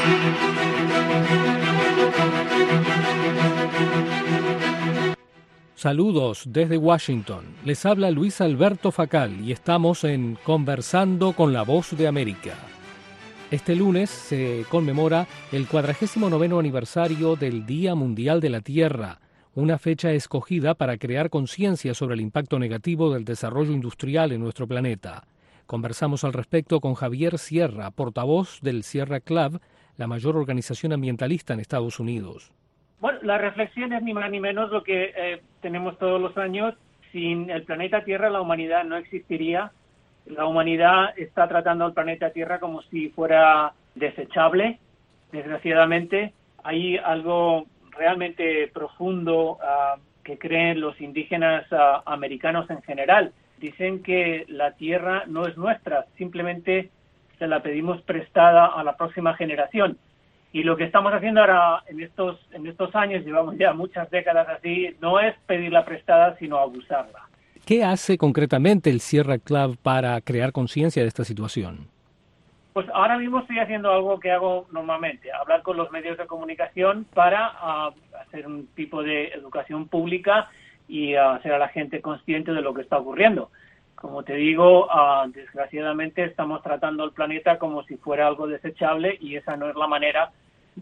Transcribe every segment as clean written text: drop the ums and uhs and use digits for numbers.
Saludos desde Washington. Les habla Luis Alberto Facal y estamos en Conversando con la Voz de América. Este lunes se conmemora el 49º aniversario del Día Mundial de la Tierra, una fecha escogida para crear conciencia sobre el impacto negativo del desarrollo industrial en nuestro planeta. Conversamos al respecto con Javier Sierra, portavoz del Sierra Club, la mayor organización ambientalista en Estados Unidos. Bueno, la reflexión es ni más ni menos lo que tenemos todos los años. Sin el planeta Tierra, la humanidad no existiría. La humanidad está tratando al planeta Tierra como si fuera desechable. Desgraciadamente, hay algo realmente profundo que creen los indígenas americanos en general. Dicen que la Tierra no es nuestra, simplemente se la pedimos prestada a la próxima generación. Y lo que estamos haciendo ahora en estos años, llevamos ya muchas décadas así, no es pedirla prestada, sino abusarla. ¿Qué hace concretamente el Sierra Club para crear conciencia de esta situación? Pues ahora mismo estoy haciendo algo que hago normalmente, hablar con los medios de comunicación para hacer un tipo de educación pública y hacer a la gente consciente de lo que está ocurriendo. Como te digo, desgraciadamente estamos tratando el planeta como si fuera algo desechable y esa no es la manera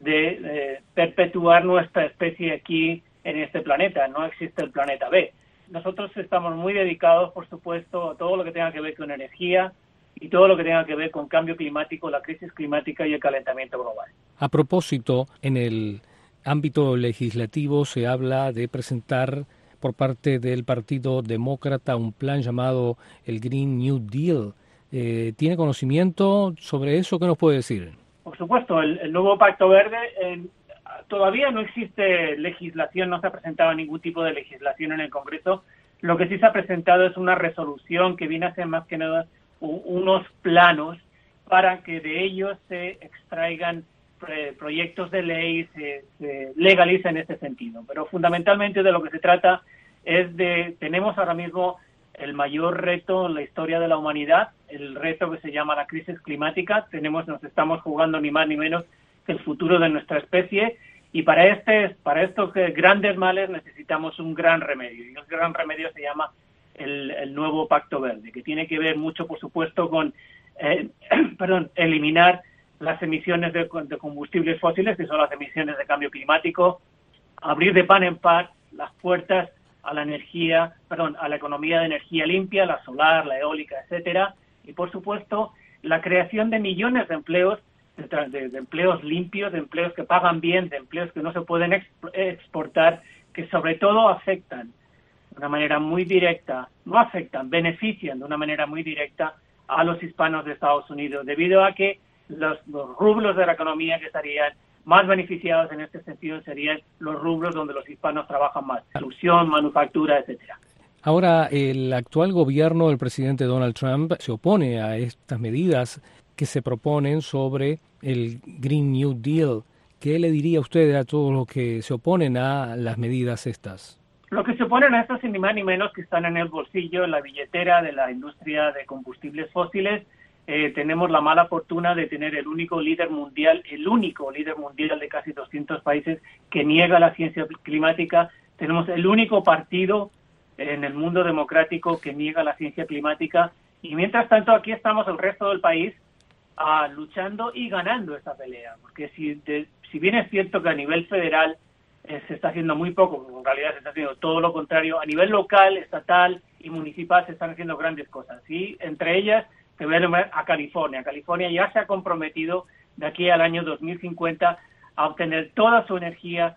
de perpetuar nuestra especie aquí en este planeta. No existe el planeta B. Nosotros estamos muy dedicados, por supuesto, a todo lo que tenga que ver con energía y todo lo que tenga que ver con cambio climático, la crisis climática y el calentamiento global. A propósito, en el ámbito legislativo se habla de presentar por parte del Partido Demócrata un plan llamado el Green New Deal. ¿Tiene conocimiento sobre eso? ¿Qué nos puede decir? Por supuesto, el nuevo Pacto Verde, todavía no existe legislación, no se ha presentado ningún tipo de legislación en el Congreso. Lo que sí se ha presentado es una resolución que viene a ser más que nada unos planos para que de ellos se extraigan proyectos de ley, se legaliza en este sentido. Pero fundamentalmente de lo que se trata es tenemos ahora mismo el mayor reto en la historia de la humanidad, el reto que se llama la crisis climática. Nos estamos jugando ni más ni menos que el futuro de nuestra especie y para estos grandes males necesitamos un gran remedio. Y el gran remedio se llama el nuevo Pacto Verde, que tiene que ver mucho, por supuesto, con eliminar las emisiones de combustibles fósiles, que son las emisiones de cambio climático, abrir de pan en pan las puertas a la economía de energía limpia, la solar, la eólica, etcétera, y por supuesto la creación de millones de empleos, de empleos limpios, de empleos que pagan bien, de empleos que no se pueden exportar, que sobre todo afectan de una manera muy directa, benefician de una manera muy directa a los hispanos de Estados Unidos, debido a que los rubros de la economía que estarían más beneficiados en este sentido serían los rubros donde los hispanos trabajan más, producción, manufactura, etcétera. Ahora, el actual gobierno del presidente Donald Trump se opone a estas medidas que se proponen sobre el Green New Deal. ¿Qué le diría usted a todos los que se oponen a las medidas estas? Lo que se oponen a estas, ni más ni menos, que están en el bolsillo, en la billetera de la industria de combustibles fósiles. Tenemos la mala fortuna de tener el único líder mundial de casi 200 países que niega la ciencia climática. Tenemos el único partido en el mundo democrático que niega la ciencia climática. Y mientras tanto, aquí estamos el resto del país luchando y ganando esta pelea. Porque si bien es cierto que a nivel federal se está haciendo muy poco, en realidad se está haciendo todo lo contrario, a nivel local, estatal y municipal se están haciendo grandes cosas. Y entre ellas, te voy a nombrar a California. California ya se ha comprometido de aquí al año 2050 a obtener toda su energía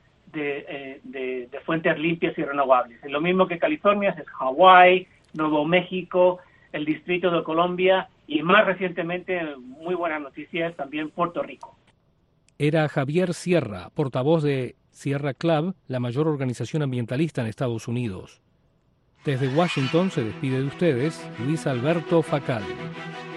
de fuentes limpias y renovables. Es lo mismo que California, es Hawái, Nuevo México, el Distrito de Colombia y más recientemente, muy buenas noticias, también Puerto Rico. Era Javier Sierra, portavoz de Sierra Club, la mayor organización ambientalista en Estados Unidos. Desde Washington se despide de ustedes Luis Alberto Facal.